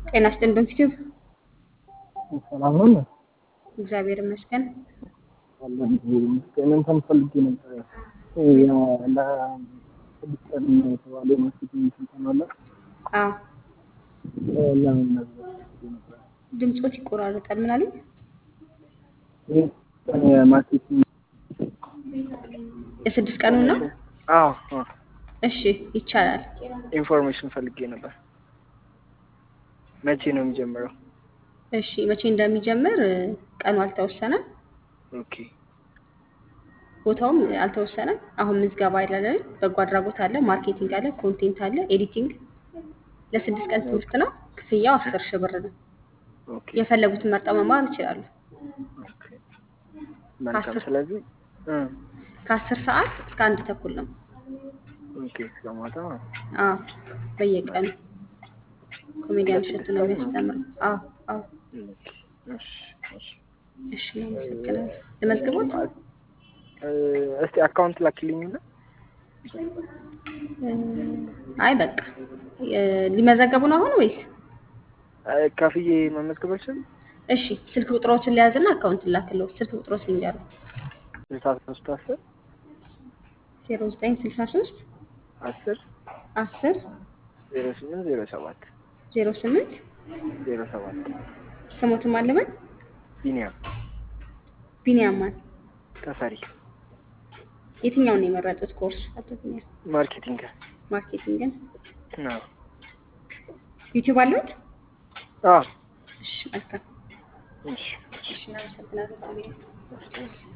ጤና ይስጥልን ዩቲዩብ ሰላም ነው እግዚአብሔር ይመስገን። አለን ምስጋናን ፈልጌ ነበር። ያ ለስድስት ቀን የተባለው ማርኬቲንግ ስልጠና አለ። አዎ ለምን ነበር? ድምጾት ይቆራረጣል። ምን አለኝ? ማርኬቲንግ የስድስት ቀኑ ነው? አዎ እሺ ይቻላል። ኢንፎርሜሽን ፈልጌ ነበር። መቼ ነው የሚጀምረው? እሺ መቼ እንደሚጀምር ቀኑ አልተወሰነም። ኦኬ ቦታውም አልተወሰነም። አሁን ምዝገባ አይደለ? በጎ አድራጎት አለ፣ ማርኬቲንግ አለ፣ ኮንቴንት አለ፣ ኤዲቲንግ ለስድስት ቀን ትምህርት ነው። ክፍያው 10,000 ብር ነው። ኦኬ የፈለጉትን መርጠው መማር ይችላሉ። ኦኬ መልካም። ስለዚህ ከ10 ሰዓት እስከ 1 ተኩል ነው። ኦኬ ስለማታ አዎ በየቀኑ ኮሜዲያን እሸቱ ነው የሚያስተምረው። አዎ አዎ እሺ እሺ እሺ እናመሰግናለን። ለመዝግቦት እስቲ አካውንት ላኪልኝና አይ በቃ ሊመዘገቡ ነው አሁን ወይስ? ከፍዬ መመዝገብ አልችልም? እሺ ስልክ ቁጥሮችን ሊያዝና አካውንት ላክለው። ስልክ ቁጥሮችን ይንገሩ። 63 0963 10 10 08 08 07 ስሞትም አለበት ቢኒያም ማን ተፈሪ የትኛውን ነው የመረጡት ኮርስ? አቶ ቢኒያም ማርኬቲንግን ነው። ዩቲዩብ አለዎት? አዎ እሺ መልካም። እሺ እሺ እናመሰግናለን።